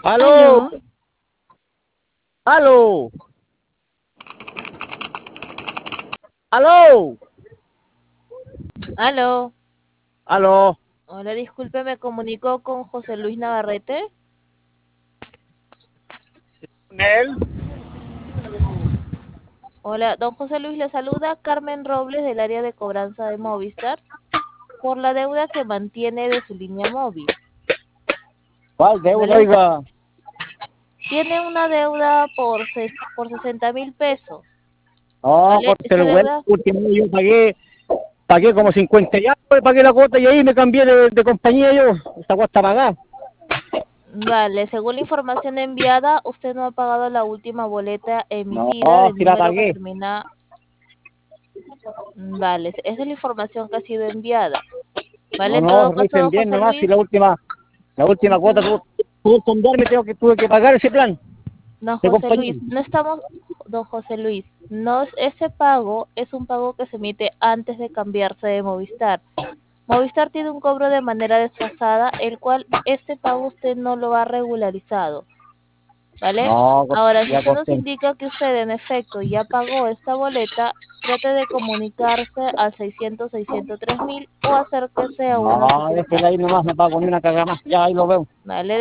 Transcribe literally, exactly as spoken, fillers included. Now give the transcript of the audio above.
Aló, Aló, aló, aló, aló. aló. Hola, disculpe, me comunico con José Luis Navarrete. ¿Él? Hola, don José Luis, le saluda Carmen Robles del área de cobranza de Movistar por la deuda que mantiene de su línea móvil. ¿Cuál deuda, ¿Vale? oiga? Tiene una deuda por, ses- por sesenta mil pesos. No, ¿Vale? corte Esta el huevo, deuda, último yo pagué, pagué como cincuenta y algo, pagué la cuota y ahí me cambié de, de compañía yo. Esta cuota pagada. vale, según la información enviada, usted no ha pagado la última boleta No, emitida del si la número que pagué. termina. Vale, esa es la información que ha sido enviada. ¿Vale? No, En no, todo caso, revisen don bien José nomás si Luis. la última, la última cuota Ujú. tuvo, tuvo que cambiarme, tengo que, tuve que pagar ese plan Don de José compañía. Luis, no estamos, don José Luis, no es- ese pago es un pago que se emite antes de cambiarse de Movistar. Movistar tiene un cobro de manera desfasada, el cual este pago usted no lo ha regularizado, ¿vale? No, corte, Ahora, si ya usted nos corté. indica que usted en efecto ya pagó esta boleta, trate de comunicarse al seiscientos seiscientos tres mil o acérquese a una No, déjela sucursal, ahí nomás, no pago ni una cagada más. Ya ahí lo veo. ¿vale?